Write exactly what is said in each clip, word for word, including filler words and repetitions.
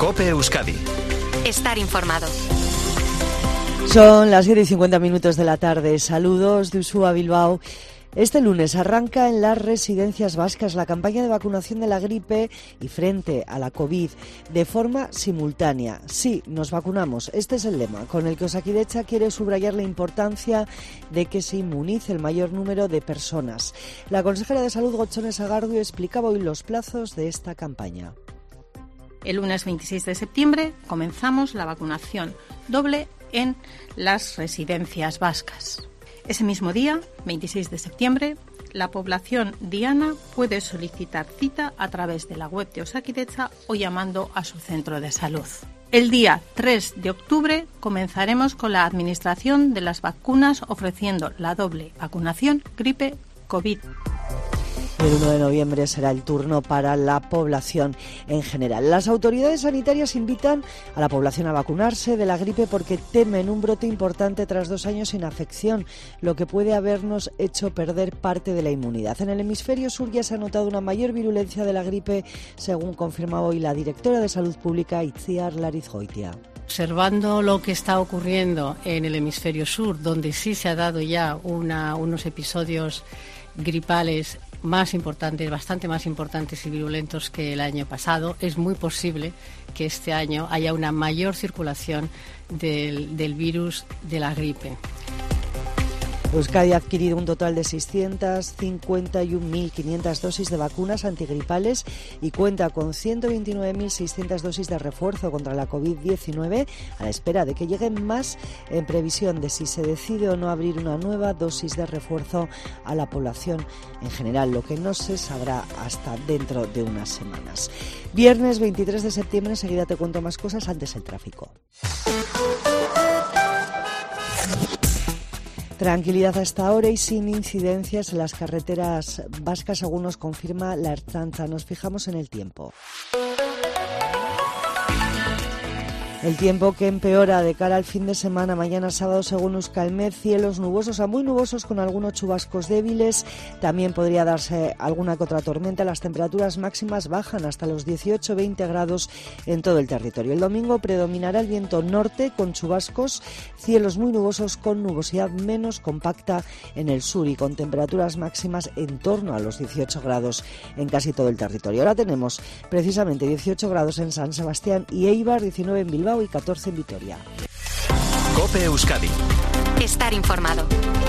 COPE Euskadi. Estar informado. Son las siete y cincuenta minutos de la tarde. Saludos de Usúa, Bilbao. Este lunes arranca en las residencias vascas la campaña de vacunación de la gripe y frente a la COVID de forma simultánea. Sí, nos vacunamos. Este es el lema con el que Osakidetza quiere subrayar la importancia de que se inmunice el mayor número de personas. La consejera de Salud, Gotzone Sagardui, explicaba hoy los plazos de esta campaña. El lunes veintiséis de septiembre comenzamos la vacunación doble en las residencias vascas. Ese mismo día, veintiséis de septiembre, la población diana puede solicitar cita a través de la web de Osakidetza o llamando a su centro de salud. El día tres de octubre comenzaremos con la administración de las vacunas ofreciendo la doble vacunación gripe-COVID. El uno de noviembre será el turno para la población en general. Las autoridades sanitarias invitan a la población a vacunarse de la gripe porque temen un brote importante tras dos años sin afección, lo que puede habernos hecho perder parte de la inmunidad. En el hemisferio sur ya se ha notado una mayor virulencia de la gripe, según confirma hoy la directora de Salud Pública, Itziar Larizgoitia. Observando lo que está ocurriendo en el hemisferio sur, donde sí se ha dado ya una, unos episodios gripales más importantes, bastante más importantes y virulentos que el año pasado, es muy posible que este año haya una mayor circulación del, del virus de la gripe. Euskadi ha adquirido un total de seiscientas cincuenta y una mil quinientas dosis de vacunas antigripares y cuenta con ciento veintinueve mil seiscientas dosis de refuerzo contra la COVID diecinueve, a la espera de que lleguen más en previsión de si se decide o no abrir una nueva dosis de refuerzo a la población en general, lo que no se sabrá hasta dentro de unas semanas. Viernes veintitrés de septiembre, enseguida te cuento más cosas, antes el tráfico. Tranquilidad hasta ahora y sin incidencias en las carreteras vascas, según nos confirma la Ertzaintza. Nos fijamos en el tiempo. El tiempo que empeora de cara al fin de semana, mañana sábado, según Euskalmet, cielos nubosos a muy nubosos con algunos chubascos débiles. También podría darse alguna que otra tormenta. Las temperaturas máximas bajan hasta los dieciocho a veinte grados en todo el territorio. El domingo predominará el viento norte con chubascos, cielos muy nubosos con nubosidad menos compacta en el sur y con temperaturas máximas en torno a los dieciocho grados en casi todo el territorio. Ahora tenemos precisamente dieciocho grados en San Sebastián y Eibar, diecinueve en Bilbao y catorce en Vitoria. COPE Euskadi. Estar informado.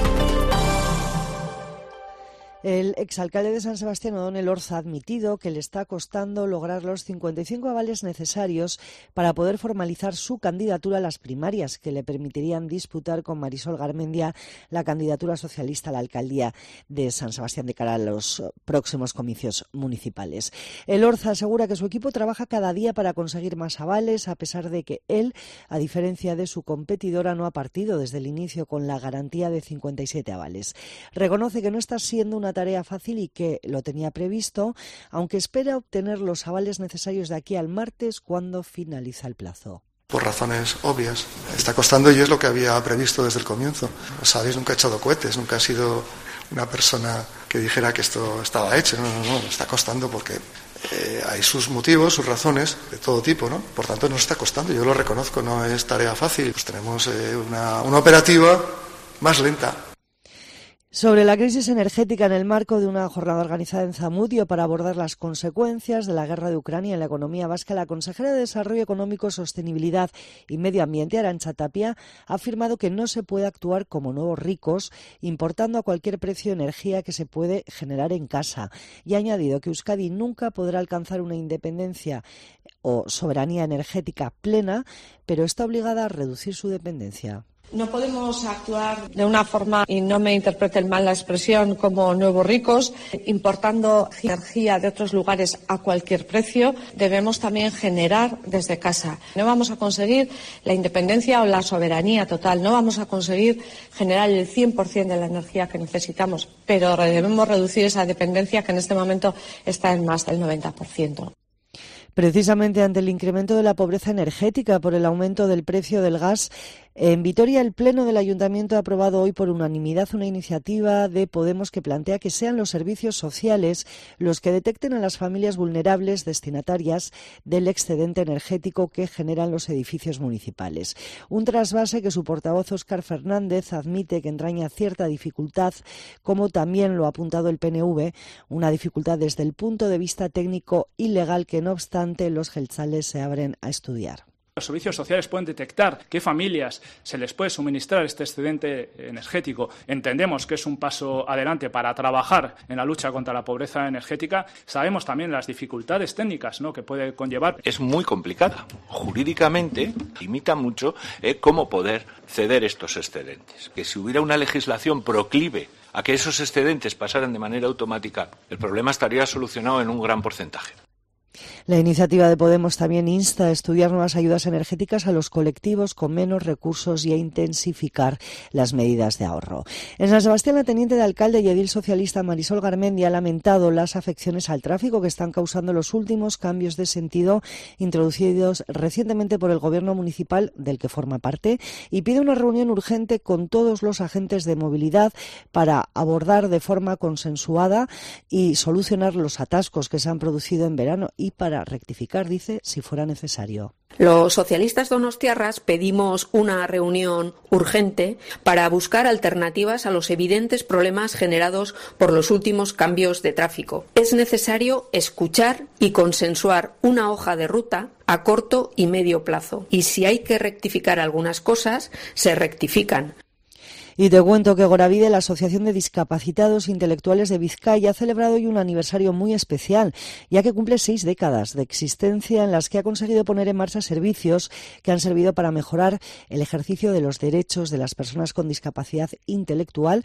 El exalcalde de San Sebastián, Odón Elorza, ha admitido que le está costando lograr los cincuenta y cinco avales necesarios para poder formalizar su candidatura a las primarias que le permitirían disputar con Marisol Garmendia la candidatura socialista a la alcaldía de San Sebastián de cara a los próximos comicios municipales. Elorza asegura que su equipo trabaja cada día para conseguir más avales, a pesar de que él, a diferencia de su competidora, no ha partido desde el inicio con la garantía de cincuenta y siete avales. Reconoce que no está siendo una tarea fácil y que lo tenía previsto, aunque espera obtener los avales necesarios de aquí al martes, cuando finaliza el plazo. Por razones obvias. Está costando y es lo que había previsto desde el comienzo. Sabéis, nunca he echado cohetes, nunca he sido una persona que dijera que esto estaba hecho. No, no, no, está costando porque eh, hay sus motivos, sus razones de todo tipo, ¿no? Por tanto, nos está costando. Yo lo reconozco, no es tarea fácil. Pues tenemos eh, una, una operativa más lenta. Sobre la crisis energética en el marco de una jornada organizada en Zamudio para abordar las consecuencias de la guerra de Ucrania en la economía vasca, la consejera de Desarrollo Económico, Sostenibilidad y Medio Ambiente, Arantxa Tapia, ha afirmado que no se puede actuar como nuevos ricos importando a cualquier precio energía que se puede generar en casa, y ha añadido que Euskadi nunca podrá alcanzar una independencia o soberanía energética plena, pero está obligada a reducir su dependencia. No podemos actuar de una forma, y no me interpreten mal la expresión, como nuevos ricos, importando energía de otros lugares a cualquier precio. Debemos también generar desde casa. No vamos a conseguir la independencia o la soberanía total, no vamos a conseguir generar el cien por ciento de la energía que necesitamos, pero debemos reducir esa dependencia que en este momento está en más del noventa por ciento. Precisamente ante el incremento de la pobreza energética por el aumento del precio del gas, En Vitoria, el Pleno del Ayuntamiento ha aprobado hoy por unanimidad una iniciativa de Podemos que plantea que sean los servicios sociales los que detecten a las familias vulnerables destinatarias del excedente energético que generan los edificios municipales. Un trasvase que su portavoz Óscar Fernández admite que entraña cierta dificultad, como también lo ha apuntado el P N V, una dificultad desde el punto de vista técnico y legal que, no obstante, los jeltzales se abren a estudiar. Los servicios sociales pueden detectar qué familias se les puede suministrar este excedente energético. Entendemos que es un paso adelante para trabajar en la lucha contra la pobreza energética. Sabemos también las dificultades técnicas, ¿no?, que puede conllevar. Es muy complicada. Jurídicamente limita mucho eh, cómo poder ceder estos excedentes. Que si hubiera una legislación proclive a que esos excedentes pasaran de manera automática, el problema estaría solucionado en un gran porcentaje. La iniciativa de Podemos también insta a estudiar nuevas ayudas energéticas a los colectivos con menos recursos y a intensificar las medidas de ahorro. En San Sebastián, la teniente de alcalde y edil socialista Marisol Garmendia ha lamentado las afecciones al tráfico que están causando los últimos cambios de sentido introducidos recientemente por el gobierno municipal del que forma parte, y pide una reunión urgente con todos los agentes de movilidad para abordar de forma consensuada y solucionar los atascos que se han producido en verano y para rectificar, dice, si fuera necesario. Los socialistas donostiarras pedimos una reunión urgente para buscar alternativas a los evidentes problemas generados por los últimos cambios de tráfico. Es necesario escuchar y consensuar una hoja de ruta a corto y medio plazo. Y si hay que rectificar algunas cosas, se rectifican. Y te cuento que Goravide, la Asociación de Discapacitados Intelectuales de Vizcaya, ha celebrado hoy un aniversario muy especial, ya que cumple seis décadas de existencia en las que ha conseguido poner en marcha servicios que han servido para mejorar el ejercicio de los derechos de las personas con discapacidad intelectual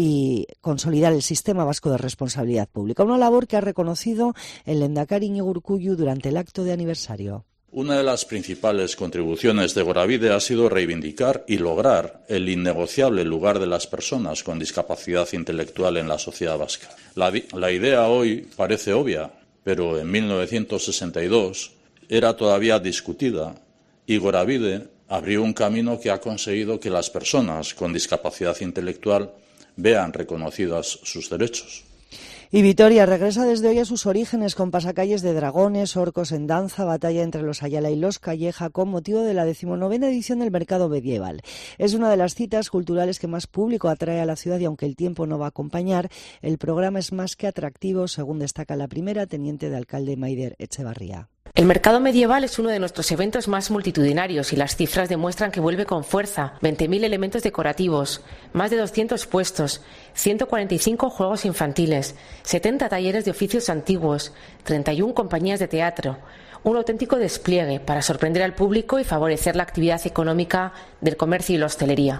y consolidar el sistema vasco de responsabilidad pública. Una labor que ha reconocido el lehendakari Iñigo Urkullu durante el acto de aniversario. Una de las principales contribuciones de Goravide ha sido reivindicar y lograr el innegociable lugar de las personas con discapacidad intelectual en la sociedad vasca. La, la idea hoy parece obvia, pero en mil novecientos sesenta y dos era todavía discutida y Goravide abrió un camino que ha conseguido que las personas con discapacidad intelectual vean reconocidos sus derechos. Y Vitoria regresa desde hoy a sus orígenes con pasacalles de dragones, orcos en danza, batalla entre los Ayala y los Calleja con motivo de la decimonovena edición del Mercado Medieval. Es una de las citas culturales que más público atrae a la ciudad y aunque el tiempo no va a acompañar, el programa es más que atractivo, según destaca la primera teniente de alcalde Maider Echevarría. El mercado medieval es uno de nuestros eventos más multitudinarios y las cifras demuestran que vuelve con fuerza. veinte mil elementos decorativos, más de doscientos puestos, ciento cuarenta y cinco juegos infantiles, setenta talleres de oficios antiguos, treinta y una compañías de teatro. Un auténtico despliegue para sorprender al público y favorecer la actividad económica del comercio y la hostelería.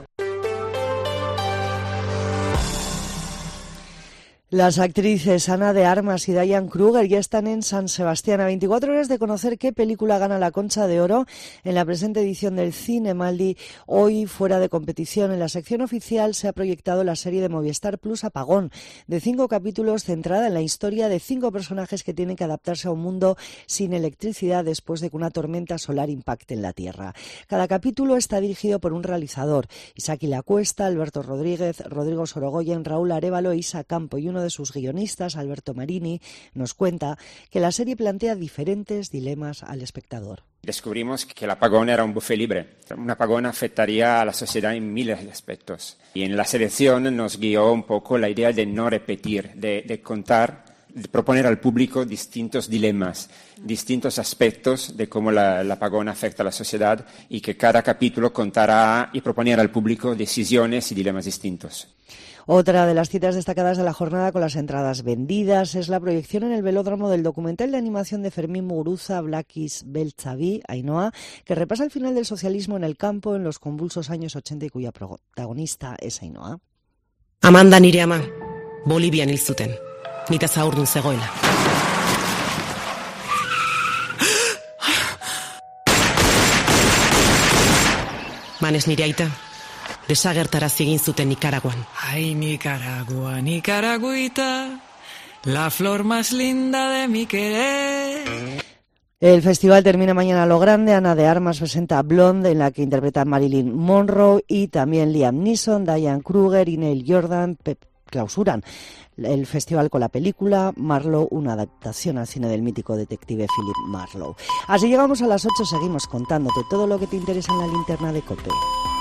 Las actrices Ana de Armas y Diane Kruger ya están en San Sebastián a veinticuatro horas de conocer qué película gana la Concha de Oro en la presente edición del Cinemaldi. Hoy, fuera de competición, en la sección oficial se ha proyectado la serie de Movistar Plus Apagón, de cinco capítulos centrada en la historia de cinco personajes que tienen que adaptarse a un mundo sin electricidad después de que una tormenta solar impacte en la Tierra. Cada capítulo está dirigido por un realizador, Isaki Lacuesta, Alberto Rodríguez, Rodrigo Sorogoyen, Raúl Arévalo e Isa Campo, y uno de sus guionistas, Alberto Marini, nos cuenta que la serie plantea diferentes dilemas al espectador. Descubrimos que el apagón era un buffet libre. Un apagón afectaría a la sociedad en miles de aspectos. Y en la selección nos guió un poco la idea de no repetir, de, de contar, de proponer al público distintos dilemas, distintos aspectos de cómo la, el apagón afecta a la sociedad y que cada capítulo contará y proponer al público decisiones y dilemas distintos. Otra de las citas destacadas de la jornada con las entradas vendidas es la proyección en el velódromo del documental de animación de Fermín Muguruza, Blakis Beltzavi, Ainhoa, que repasa el final del socialismo en el campo en los convulsos años ochenta y cuya protagonista es Ainhoa. Amanda nire ama, Bolivian hil zuten, nita zaurdun zegoela. Manes nire aita, desagertarazi egin zuten Nicaraguan. Ay, Nicaragua, Nicaragüita, la flor más linda de mi querer. El festival termina mañana a lo grande. Ana de Armas presenta Blonde, en la que interpretan Marilyn Monroe y también Liam Neeson, Diane Kruger y Neil Jordan. Pep clausuran el festival con la película Marlowe, una adaptación al cine del mítico detective Philip Marlowe. Así llegamos a las ocho, seguimos contándote todo lo que te interesa en la linterna de COPE.